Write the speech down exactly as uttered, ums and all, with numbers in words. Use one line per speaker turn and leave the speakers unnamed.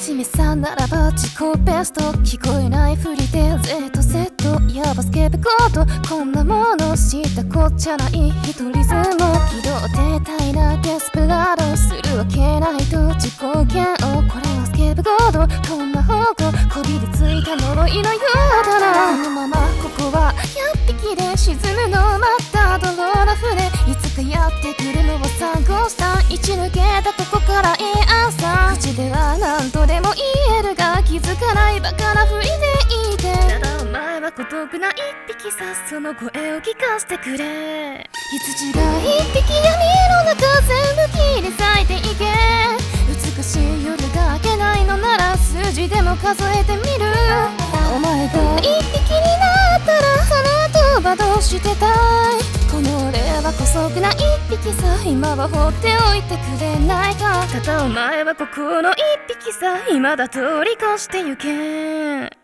しめさならば自己ベスト、聞こえないふりで Z セット、やばスケベコート、こんなものしたこっちゃない、一人相撲機動停滞なデスペラード、するわけないと自己嫌悪、これはスケベコード、こんな方向こびりついた呪いのようだな。このままここはひゃっぴきで沈むの待った泥の船、いつかやってくるのを参考した、一抜けたここからいい朝、口では何とでも言えるが気づかないバカなふりでいいて、ただお前は孤独な一匹さ、その声を聞かせてくれ。羊が一匹闇の中全部切り裂いていけ、美しい夜が明けないのなら数字でも数えてみる。お前が一匹になったらその後はどうしてたい、この俺は姑息な一匹さ、今は放っておいてくれないか、ただお前はここの一匹さ、今だと離婚してゆけ。